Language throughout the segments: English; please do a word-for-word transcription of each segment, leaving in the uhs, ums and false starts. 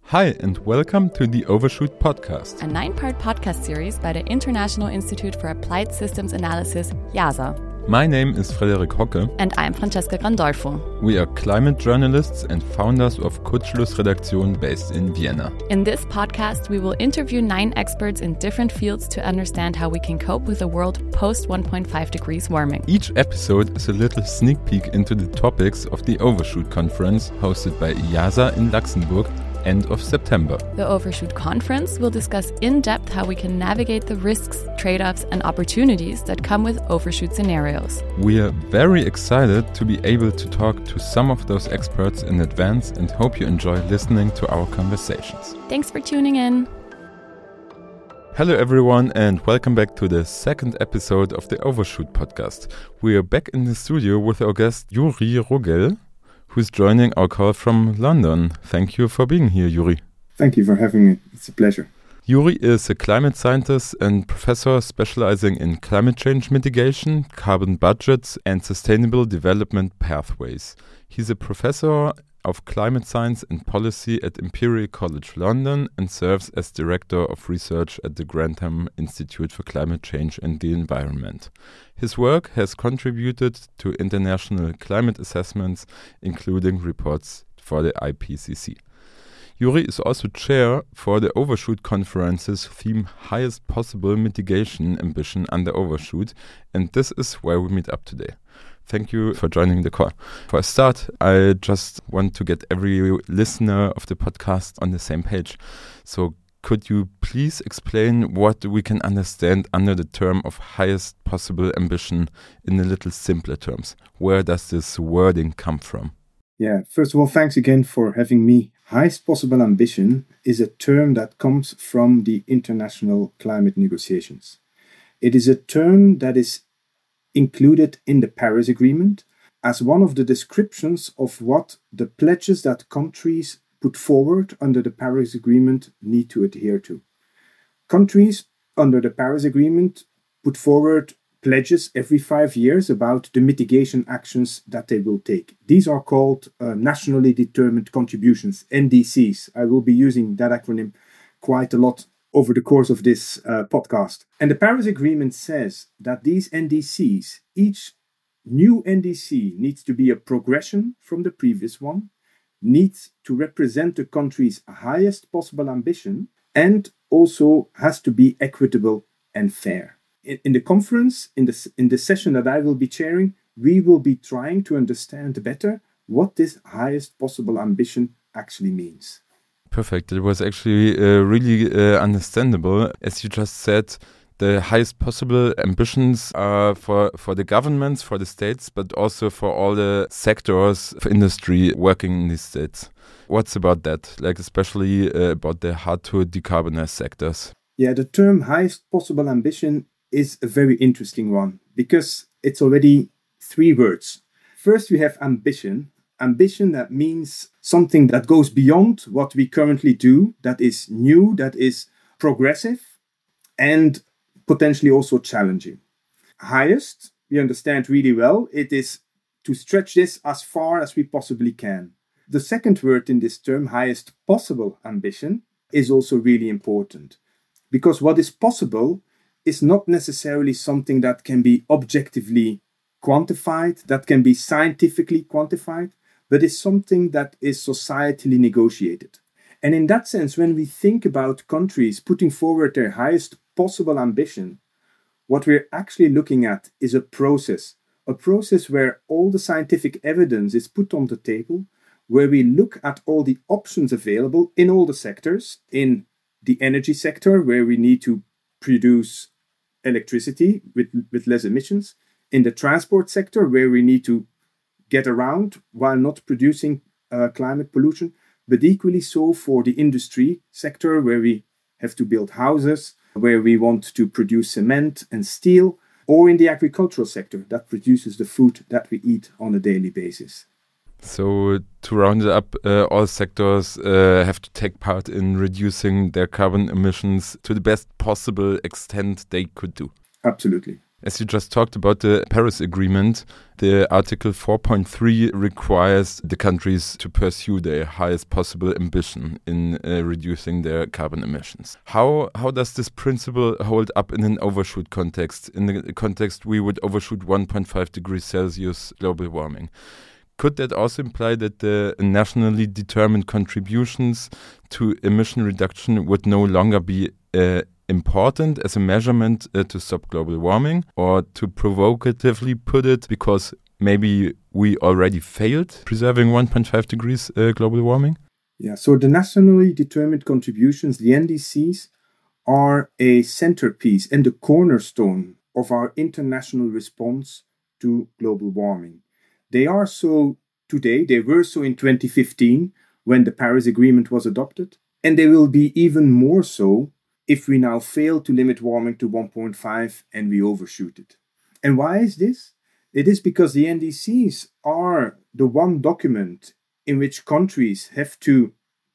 Hi, and welcome to the Overshoot Podcast, a nine-part podcast series by the International Institute for Applied Systems Analysis, IASA. My name is Frederik Hocke. And I'm Francesca Grandolfo. We are climate journalists and founders of Kurzschluss Redaktion based in Vienna. In this podcast, we will interview nine experts in different fields to understand how we can cope with a world post one point five degrees warming. Each episode is a little sneak peek into the topics of the Overshoot Conference hosted by IASA in Luxembourg end of September. The Overshoot Conference will discuss in depth how we can navigate the risks, trade-offs and opportunities that come with overshoot scenarios. We are very excited to be able to talk to some of those experts in advance and hope you enjoy listening to our conversations. Thanks for tuning in. Hello everyone and welcome back to the second episode of the Overshoot podcast. We are back in the studio with our guest Yuri Rogel, who's joining our call from London. Thank you for being here, Yuri. Thank you for having me. It's a pleasure. Yuri is a climate scientist and professor specializing in climate change mitigation, carbon budgets, and sustainable development pathways. He's a professor of climate science and policy at Imperial College London and serves as director of research at the Grantham Institute for Climate Change and the Environment. His work has contributed to international climate assessments, including reports for the I P C C. Yuri is also chair for the Overshoot Conference's theme Highest Possible Mitigation Ambition Under Overshoot, and this is where we meet up today. Thank you for joining the call. For a start, I just want to get every listener of the podcast on the same page. So could you please explain what we can understand under the term of highest possible ambition in a little simpler terms? Where does this wording come from? Yeah, first of all, thanks again for having me. Highest possible ambition is a term that comes from the international climate negotiations. It is a term that is included in the Paris Agreement as one of the descriptions of what the pledges that countries put forward under the Paris Agreement need to adhere to. Countries under the Paris Agreement put forward pledges every five years about the mitigation actions that they will take. These are called uh, nationally determined contributions, N D Cs. I will be using that acronym quite a lot over the course of this uh, podcast. And the Paris Agreement says that these N D Cs, each new N D C needs to be a progression from the previous one, needs to represent the country's highest possible ambition, and also has to be equitable and fair. In, in the conference, in the, in the session that I will be chairing, we will be trying to understand better what this highest possible ambition actually means. Perfect. It was actually uh, really uh, understandable. As you just said, the highest possible ambitions are for, for the governments, for the states, but also for all the sectors of industry working in these states. What's about that? Like especially uh, about the hard to decarbonize sectors. Yeah, the term highest possible ambition is a very interesting one because it's already three words. First, we have ambition. Ambition, that means something that goes beyond what we currently do, that is new, that is progressive, and potentially also challenging. Highest, we understand really well, it is to stretch this as far as we possibly can. The second word in this term, highest possible ambition, is also really important. Because what is possible is not necessarily something that can be objectively quantified, that can be scientifically quantified, but is something that is societally negotiated. And in that sense, when we think about countries putting forward their highest possible ambition, what we're actually looking at is a process, a process where all the scientific evidence is put on the table, where we look at all the options available in all the sectors, in the energy sector, where we need to produce electricity with, with less emissions, in the transport sector, where we need to get around while not producing uh, climate pollution, but equally so for the industry sector, where we have to build houses, where we want to produce cement and steel, or in the agricultural sector that produces the food that we eat on a daily basis. So to round it up, uh, all sectors uh, have to take part in reducing their carbon emissions to the best possible extent they could do. Absolutely. As you just talked about the Paris Agreement, the Article four point three requires the countries to pursue their highest possible ambition in uh, reducing their carbon emissions. How how does this principle hold up in an overshoot context? In the context we would overshoot one point five degrees Celsius global warming. Could that also imply that the nationally determined contributions to emission reduction would no longer be uh, important as a measurement uh, to stop global warming, or to provocatively put it, because maybe we already failed preserving one point five degrees uh, global warming? Yeah, so the nationally determined contributions, the N D Cs, are a centerpiece and the cornerstone of our international response to global warming. They are so today, they were so in twenty fifteen when the Paris Agreement was adopted, and they will be even more so if we now fail to limit warming to one point five and we overshoot it. And why is this? It is because the N D Cs are the one document in which countries have to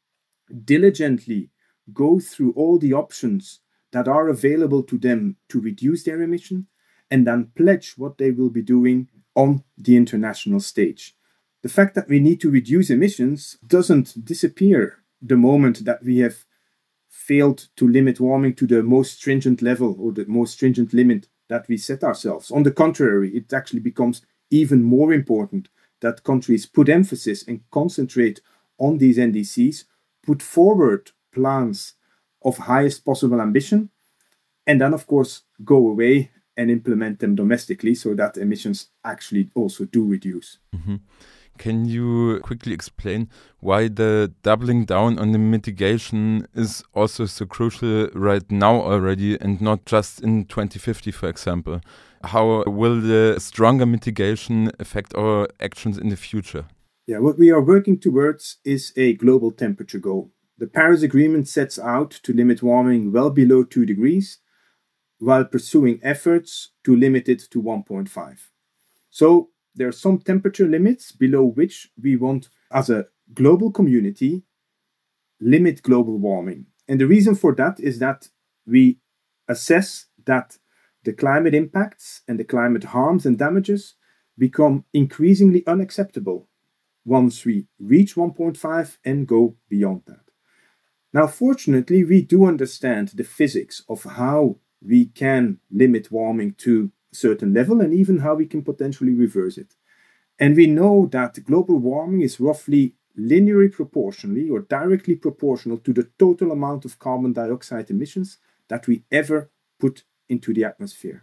diligently go through all the options that are available to them to reduce their emission, and then pledge what they will be doing on the international stage. The fact that we need to reduce emissions doesn't disappear the moment that we have failed to limit warming to the most stringent level or the most stringent limit that we set ourselves. On the contrary, it actually becomes even more important that countries put emphasis and concentrate on these N D Cs, put forward plans of highest possible ambition, and then, of course, go away and implement them domestically so that emissions actually also do reduce. Mm-hmm. Can you quickly explain why the doubling down on the mitigation is also so crucial right now already and not just in twenty fifty, for example? How will the stronger mitigation affect our actions in the future? Yeah, what we are working towards is a global temperature goal. The Paris Agreement sets out to limit warming well below two degrees while pursuing efforts to limit it to one point five. So there are some temperature limits below which we want, as a global community, limit global warming. And the reason for that is that we assess that the climate impacts and the climate harms and damages become increasingly unacceptable once we reach one point five and go beyond that. Now, fortunately, we do understand the physics of how we can limit warming to a certain level and even how we can potentially reverse it. And we know that global warming is roughly linearly proportionally or directly proportional to the total amount of carbon dioxide emissions that we ever put into the atmosphere.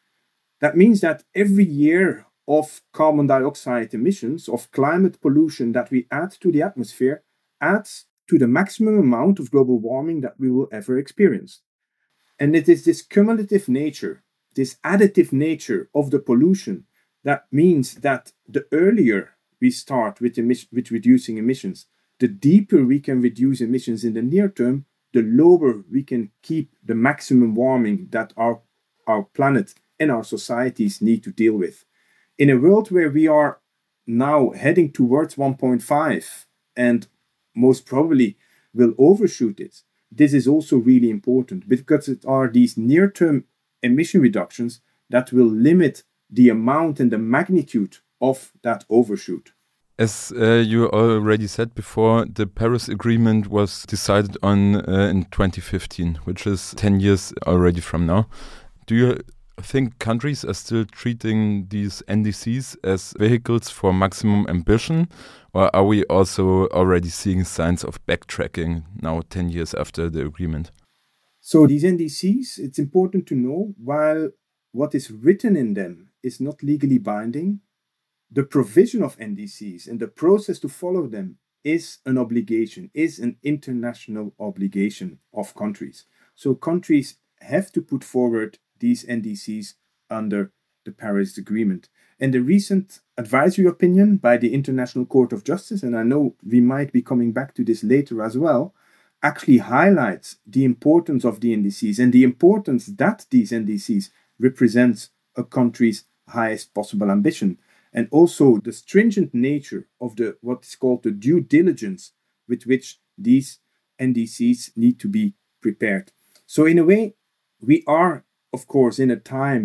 That means that every year of carbon dioxide emissions, of climate pollution that we add to the atmosphere, adds to the maximum amount of global warming that we will ever experience. And it is this cumulative nature, this additive nature of the pollution, that means that the earlier we start with, emission, with reducing emissions, the deeper we can reduce emissions in the near term, the lower we can keep the maximum warming that our, our planet and our societies need to deal with. In a world where we are now heading towards one point five and most probably will overshoot it, this is also really important because it are these near-term emission reductions that will limit the amount and the magnitude of that overshoot. As uh, you already said before, the Paris Agreement was decided on uh, in twenty fifteen, which is ten years already from now. Do you think countries are still treating these N D Cs as vehicles for maximum ambition, or are we also already seeing signs of backtracking now ten years after the agreement? So these N D Cs, it's important to know, while what is written in them is not legally binding, the provision of N D Cs and the process to follow them is an obligation, is an international obligation of countries. So countries have to put forward these N D Cs under the Paris Agreement. And the recent advisory opinion by the International Court of Justice, and I know we might be coming back to this later as well, actually highlights the importance of the N D Cs and the importance that these N D Cs represent a country's highest possible ambition, and also the stringent nature of the what is called the due diligence with which these N D Cs need to be prepared. So in a way, we are, of course, in a time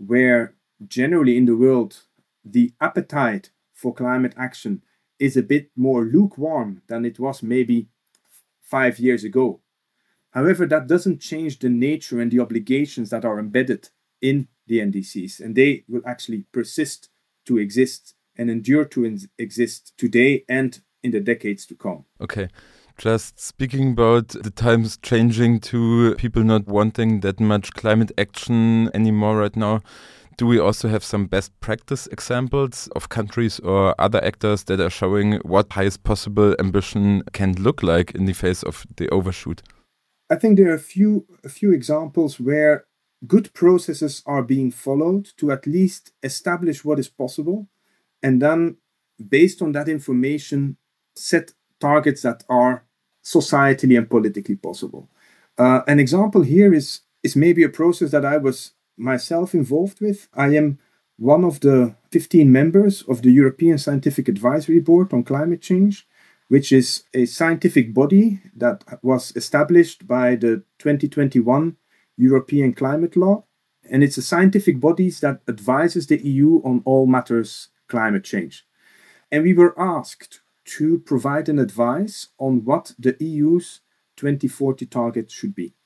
where generally in the world, the appetite for climate action is a bit more lukewarm than it was maybe five years ago. However, that doesn't change the nature and the obligations that are embedded in the N D Cs, and they will actually persist to exist and endure to in- exist today and in the decades to come. Okay. Just speaking about the times changing to people not wanting that much climate action anymore right now, do we also have some best practice examples of countries or other actors that are showing what highest possible ambition can look like in the face of the overshoot? I think there are a few, a few examples where good processes are being followed to at least establish what is possible, and then based on that information, set targets that are societally and politically possible. Uh, an example here is, is maybe a process that I was myself involved with. I am one of the fifteen members of the European Scientific Advisory Board on Climate Change, which is a scientific body that was established by the twenty twenty-one European Climate Law. And it's a scientific body that advises the E U on all matters climate change. And we were asked to provide an advice on what the E U's twenty forty target should be.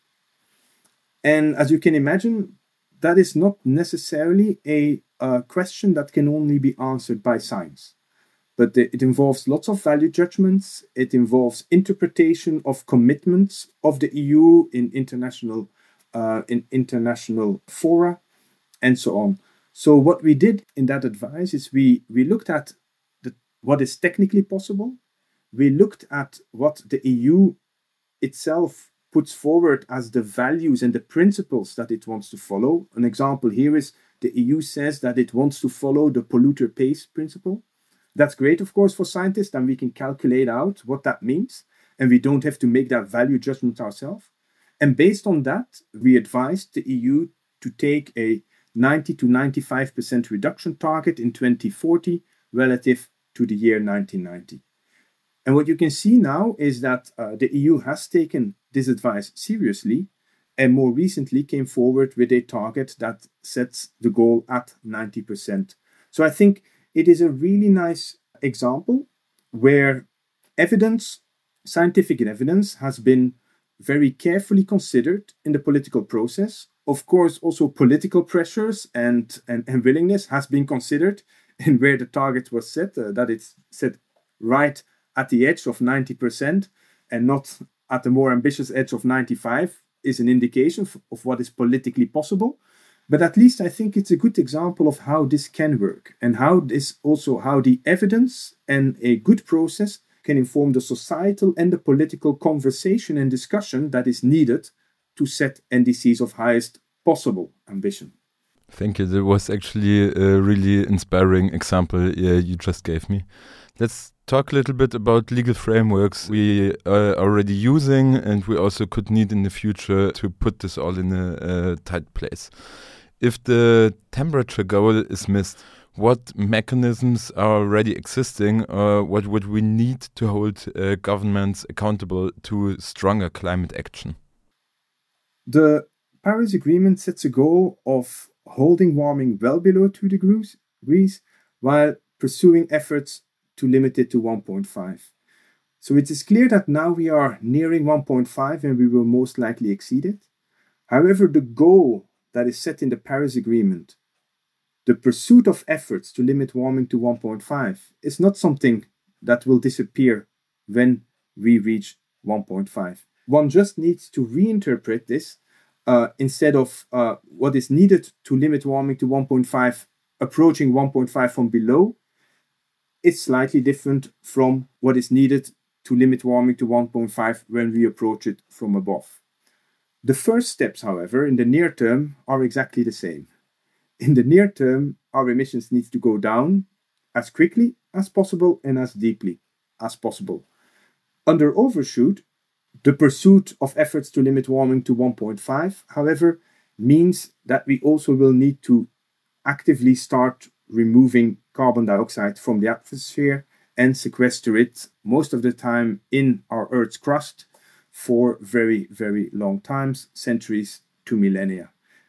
And as you can imagine, that is not necessarily a, a question that can only be answered by science. But it involves lots of value judgments. It involves interpretation of commitments of the E U in international, uh, in international fora, and so on. So what we did in that advice is we, we looked at the, what is technically possible. We looked at what the E U itself puts forward as the values and the principles that it wants to follow. An example here is the E U says that it wants to follow the polluter pays principle. That's great, of course, for scientists, and we can calculate out what that means, and we don't have to make that value judgment ourselves. And based on that, we advised the E U to take a ninety to ninety-five percent reduction target in twenty forty relative to the year nineteen ninety. And what you can see now is that uh, the E U has taken this advice seriously, and more recently came forward with a target that sets the goal at ninety percent. So I think it is a really nice example where evidence, scientific evidence, has been very carefully considered in the political process. Of course, also political pressures and, and, and willingness has been considered in where the target was set, uh, that it's set right at the edge of ninety percent and not at the more ambitious edge of ninety-five is an indication of what is politically possible. But at least I think it's a good example of how this can work, and how this also how the evidence and a good process can inform the societal and the political conversation and discussion that is needed to set N D Cs of highest possible ambition. Thank you. That was actually a really inspiring example uh, you just gave me. Let's talk a little bit about legal frameworks we are already using and we also could need in the future to put this all in a, a tight place. If the temperature goal is missed, what mechanisms are already existing, or what would we need to hold uh, governments accountable to stronger climate action? The Paris Agreement sets a goal of holding warming well below two degrees while pursuing efforts to limit it to one point five. So it is clear that now we are nearing one point five and we will most likely exceed it. However, the goal that is set in the Paris Agreement, the pursuit of efforts to limit warming to one point five, is not something that will disappear when we reach one point five. One just needs to reinterpret this uh, instead of uh, what is needed to limit warming to one point five, approaching one point five from below. It's slightly different from what is needed to limit warming to one point five when we approach it from above. The first steps, however, in the near term are exactly the same. In the near term, our emissions need to go down as quickly as possible and as deeply as possible. Under overshoot, the pursuit of efforts to limit warming to one point five, however, means that we also will need to actively start removing carbon dioxide from the atmosphere and sequester it most of the time in our Earth's crust for very, very long times, centuries to millennia.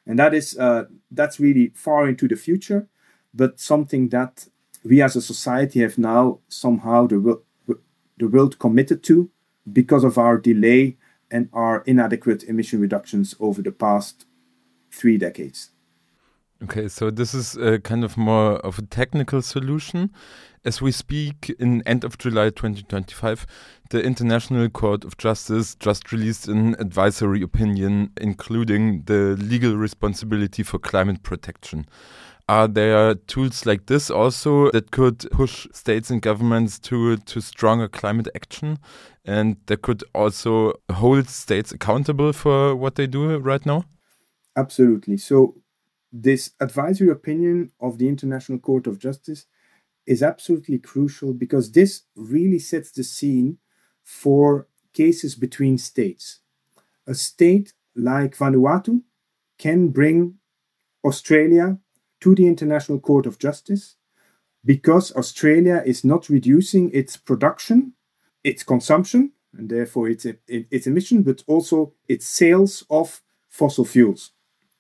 And that is uh, that's really far into the future, but something that we as a society have now somehow the, the world committed to because of our delay and our inadequate emission reductions over the past three decades. Okay, so this is a kind of more of a technical solution. As we speak, in end of July twenty twenty-five, the International Court of Justice just released an advisory opinion, including the legal responsibility for climate protection. Are there tools like this also that could push states and governments to, to stronger climate action, and that could also hold states accountable for what they do right now? Absolutely. So this advisory opinion of the International Court of Justice is absolutely crucial because this really sets the scene for cases between states. A state like Vanuatu can bring Australia to the International Court of Justice because Australia is not reducing its production, its consumption, and therefore its, its emission, but also its sales of fossil fuels.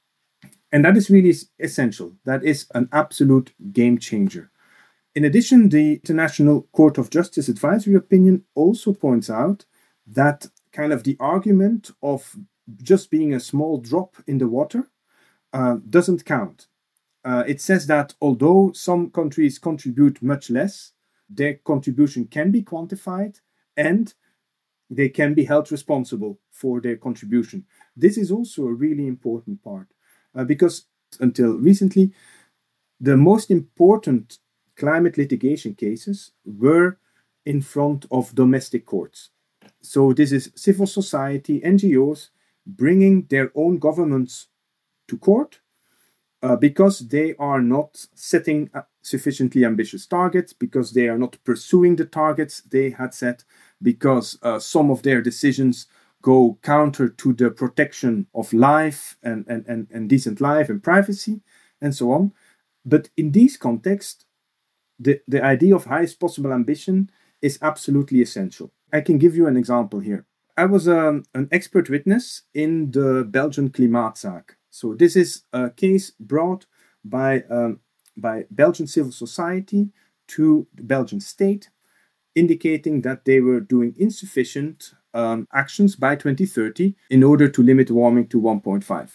And that is really essential. That is an absolute game changer. In addition, the International Court of Justice advisory opinion also points out that kind of the argument of just being a small drop in the water uh, doesn't count. Uh, it says that although some countries contribute much less, their contribution can be quantified and they can be held responsible for their contribution. This is also a really important part. Uh, because until recently, the most important climate litigation cases were in front of domestic courts. So this is civil society, N G Os, bringing their own governments to court uh, because they are not setting sufficiently ambitious targets, because they are not pursuing the targets they had set, because uh, some of their decisions go counter to the protection of life and, and, and, and decent life and privacy and so on. But in these contexts, the, the idea of highest possible ambition is absolutely essential. I can give you an example here. I was um, an expert witness in the Belgian Klimaatzaak. So this is a case brought by, um, by Belgian civil society to the Belgian state, indicating that they were doing insufficient Um, actions by twenty thirty in order to limit warming to one point five.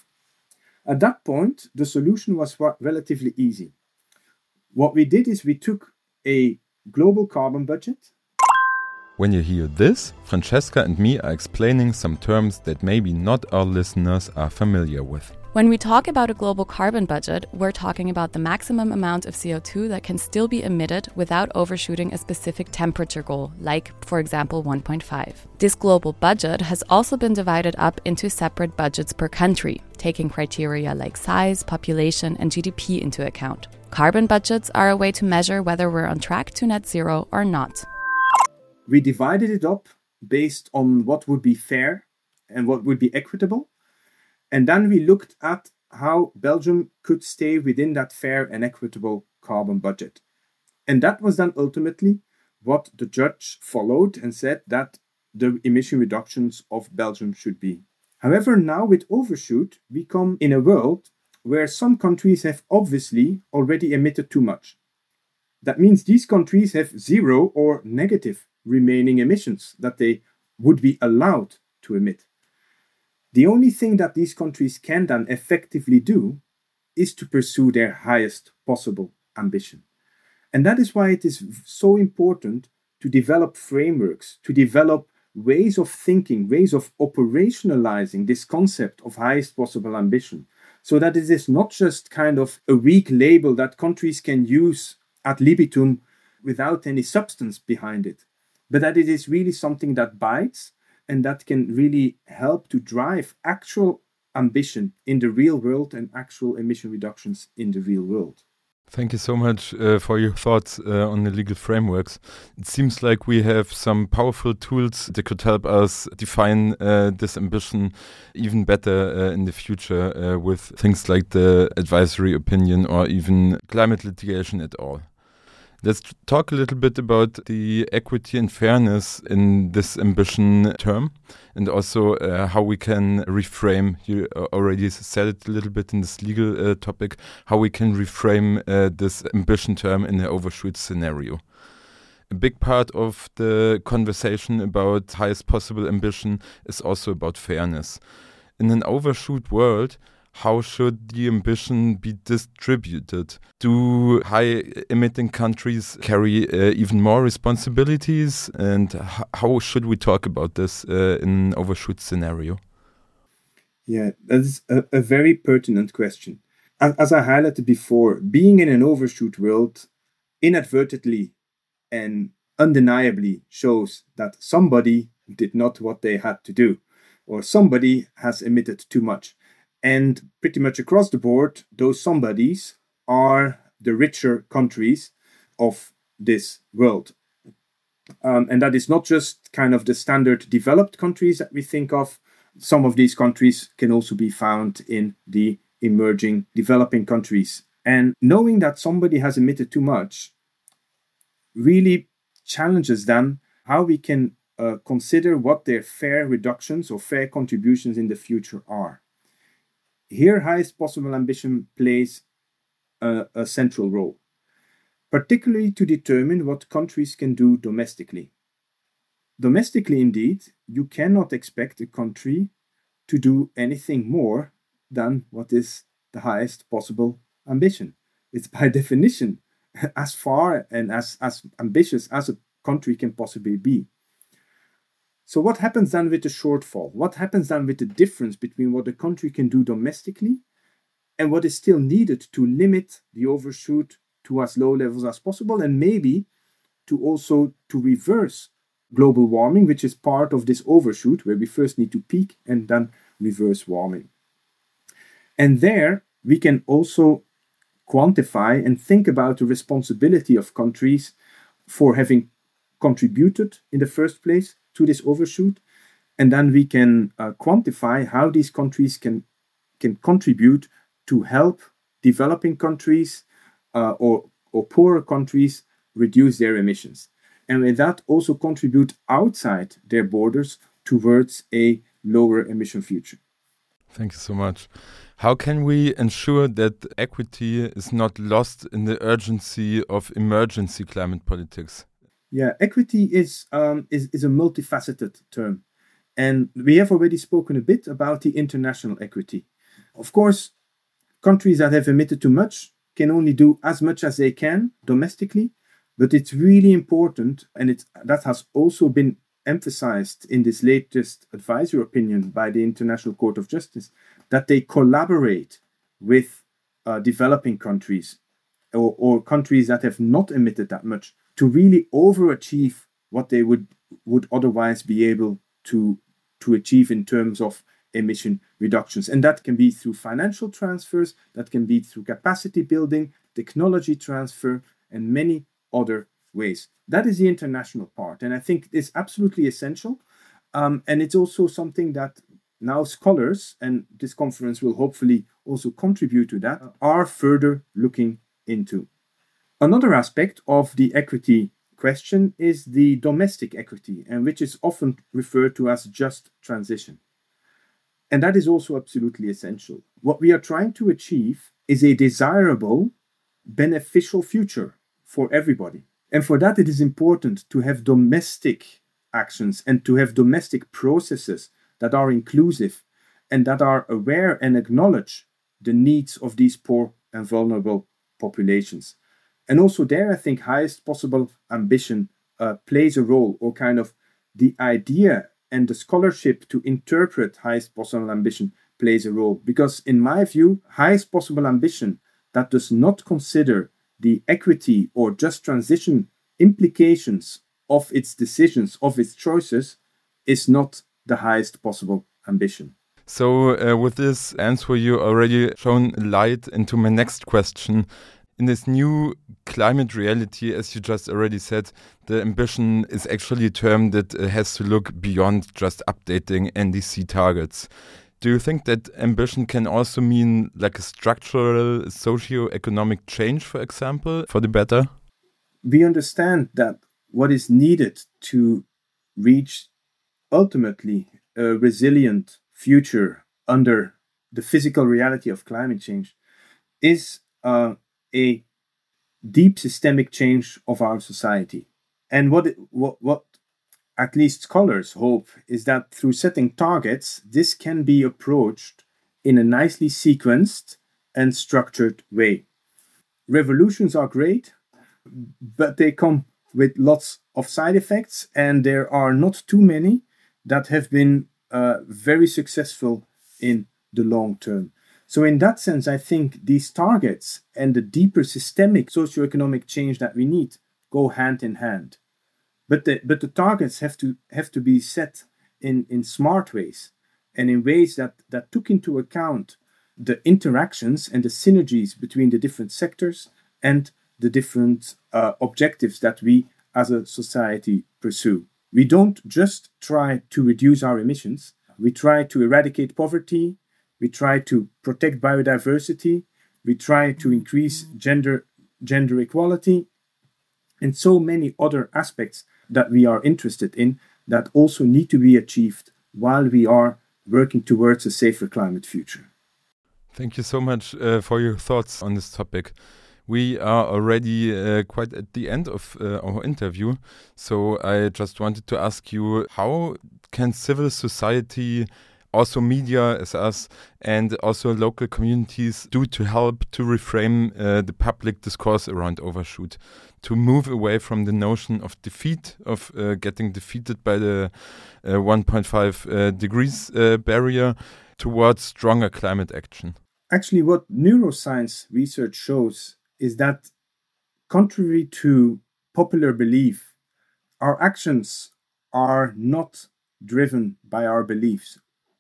At that point, the solution was relatively easy. What we did is we took a global carbon budget. When you hear this, Francesca and me are explaining some terms that maybe not all listeners are familiar with. When we talk about a global carbon budget, we're talking about the maximum amount of C O two that can still be emitted without overshooting a specific temperature goal, like, for example, one point five. This global budget has also been divided up into separate budgets per country, taking criteria like size, population, and G D P into account. Carbon budgets are a way to measure whether we're on track to net zero or not. We divided it up based on what would be fair and what would be equitable. And then we looked at how Belgium could stay within that fair and equitable carbon budget. And that was then ultimately what the judge followed and said that the emission reductions of Belgium should be. However, now with overshoot, we come in a world where some countries have obviously already emitted too much. That means these countries have zero or negative remaining emissions that they would be allowed to emit. The only thing that these countries can then effectively do is to pursue their highest possible ambition. And that is why it is so important to develop frameworks, to develop ways of thinking, ways of operationalizing this concept of highest possible ambition, so that it is not just kind of a weak label that countries can use ad libitum without any substance behind it, but that it is really something that bites and that can really help to drive actual ambition in the real world and actual emission reductions in the real world. Thank you so much uh, for your thoughts uh, on the legal frameworks. It seems like we have some powerful tools that could help us define uh, this ambition even better uh, in the future uh, with things like the advisory opinion or even climate litigation at all. Let's talk a little bit about the equity and fairness in this ambition term, and also uh, how we can reframe, you already said it a little bit in this legal uh, topic, how we can reframe uh, this ambition term in the overshoot scenario. A big part of the conversation about highest possible ambition is also about fairness. In an overshoot world, how should the ambition be distributed? Do high-emitting countries carry uh, even more responsibilities? And h- how should we talk about this uh, in an overshoot scenario? Yeah, that's a, a very pertinent question. As, as I highlighted before, being in an overshoot world inadvertently and undeniably shows that somebody did not what they had to do, or somebody has emitted too much. And pretty much across the board, those somebodies are the richer countries of this world. Um, and that is not just kind of the standard developed countries that we think of. Some of these countries can also be found in the emerging developing countries. And knowing that somebody has emitted too much really challenges then how we can uh, consider what their fair reductions or fair contributions in the future are. Here, highest possible ambition plays a, a central role, particularly to determine what countries can do domestically. Domestically, indeed, you cannot expect a country to do anything more than what is the highest possible ambition. It's by definition as far and as, as ambitious as a country can possibly be. So what happens then with the shortfall? What happens then with the difference between what a country can do domestically and what is still needed to limit the overshoot to as low levels as possible, and maybe to also to reverse global warming, which is part of this overshoot, where we first need to peak and then reverse warming. And there we can also quantify and think about the responsibility of countries for having contributed in the first place to this overshoot, and then we can uh, quantify how these countries can can contribute to help developing countries uh, or or poorer countries reduce their emissions, and with that also contribute outside their borders towards a lower emission future. Thank you so much. How can we ensure that equity is not lost in the urgency of emergency climate politics? Yeah, equity is, um, is is a multifaceted term. And we have already spoken a bit about the international equity. Of course, countries that have emitted too much can only do as much as they can domestically, but it's really important, and it's, that has also been emphasized in this latest advisory opinion by the International Court of Justice, that they collaborate with uh, developing countries or, or countries that have not emitted that much to really overachieve what they would would otherwise be able to, to achieve in terms of emission reductions. And that can be through financial transfers, that can be through capacity building, technology transfer, and many other ways. That is the international part. And I think it's absolutely essential. Um, and it's also something that now scholars, and this conference will hopefully also contribute to that, are further looking into. Another aspect of the equity question is the domestic equity, and which is often referred to as just transition. And that is also absolutely essential. What we are trying to achieve is a desirable, beneficial future for everybody. And for that, it is important to have domestic actions and to have domestic processes that are inclusive and that are aware and acknowledge the needs of these poor and vulnerable populations. And also there, I think highest possible ambition uh, plays a role, or kind of the idea and the scholarship to interpret highest possible ambition plays a role. Because in my view, highest possible ambition that does not consider the equity or just transition implications of its decisions, of its choices, is not the highest possible ambition. So uh, with this answer, you already shown light into my next question. In this new climate reality, as you just already said, the ambition is actually a term that uh, has to look beyond just updating N D C targets. Do you think that ambition can also mean like a structural socio-economic change, for example, for the better? we understand that what is needed to reach ultimately a resilient future under the physical reality of climate change is uh, a deep systemic change of our society. And what, it, what what at least scholars hope is that through setting targets, this can be approached in a nicely sequenced and structured way. Revolutions are great, but they come with lots of side effects, and there are not too many that have been uh, very successful in the long term. So in that sense, I think these targets and the deeper systemic socioeconomic change that we need go hand in hand. But the, but the targets have to have to be set in, in smart ways and in ways that, that took into account the interactions and the synergies between the different sectors and the different uh, objectives that we as a society pursue. We don't just try to reduce our emissions. We try to eradicate poverty. We try to protect biodiversity. We try to increase gender, gender equality, and so many other aspects that we are interested in that also need to be achieved while we are working towards a safer climate future. Thank you so much uh, for your thoughts on this topic. We are already uh, quite at the end of uh, our interview, so I just wanted to ask you, how can civil society, also media as us, and also local communities do to help to reframe uh, the public discourse around overshoot, to move away from the notion of defeat, of uh, getting defeated by the uh, one point five uh, degrees uh, barrier, towards stronger climate action? Actually, what neuroscience research shows is that, contrary to popular belief, our actions are not driven by our beliefs.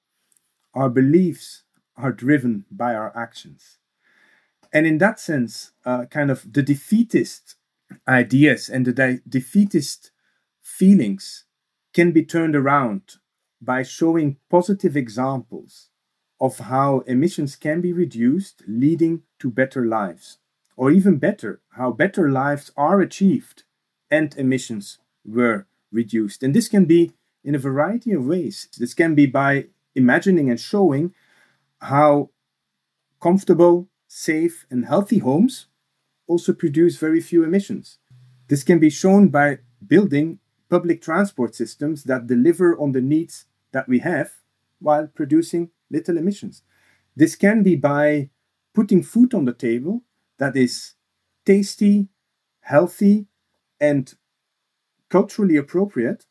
Our beliefs are driven by our actions. And in that sense, uh, kind of the defeatist ideas and the de- defeatist feelings can be turned around by showing positive examples of how emissions can be reduced, leading to better lives. Or even better, how better lives are achieved and emissions were reduced. And this can be in a variety of ways. This can be by imagining and showing how comfortable, safe, and healthy homes also produce very few emissions. This can be shown by building public transport systems that deliver on the needs that we have while producing little emissions. This can be by putting food on the table that is tasty, healthy, and culturally appropriate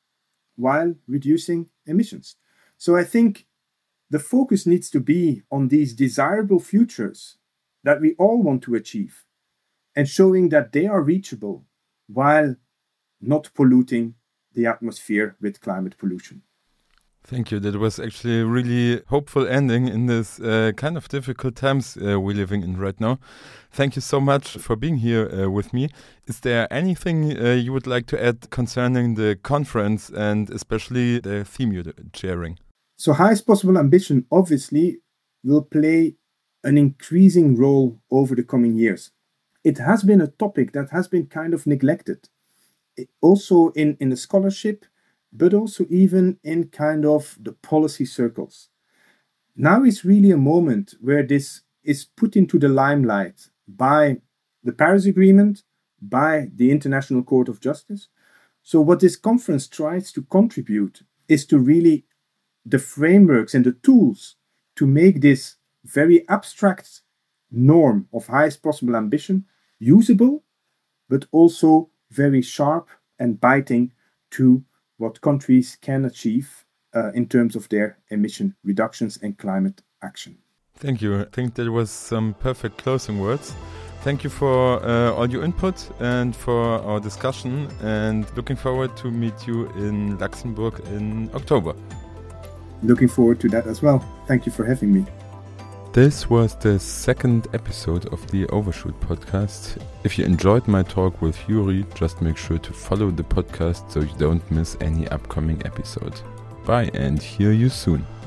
while reducing emissions. So I think the focus needs to be on these desirable futures that we all want to achieve and showing that they are reachable while not polluting the atmosphere with climate pollution. Thank you. That was actually a really hopeful ending in this uh, kind of difficult times uh, we're living in right now. Thank you so much for being here uh, with me. Is there anything uh, you would like to add concerning the conference and especially the theme you're chairing? So highest possible ambition obviously will play an increasing role over the coming years. It has been a topic that has been kind of neglected, it also in, in the scholarship, but also even in kind of the policy circles. Now is really a moment where this is put into the limelight by the Paris Agreement, by the International Court of Justice. So what this conference tries to contribute is to really the frameworks and the tools to make this very abstract norm of highest possible ambition usable, but also very sharp and biting to what countries can achieve uh, in terms of their emission reductions and climate action. Thank you. I think that was some perfect closing words. Thank you for uh, all your input and for our discussion, and looking forward to meet you in Luxembourg in October. Looking forward to that as well. Thank you for having me. This was the second episode of the Overshoot podcast. If you enjoyed my talk with Yuri, just make sure to follow the podcast so you don't miss any upcoming episode. Bye and hear you soon.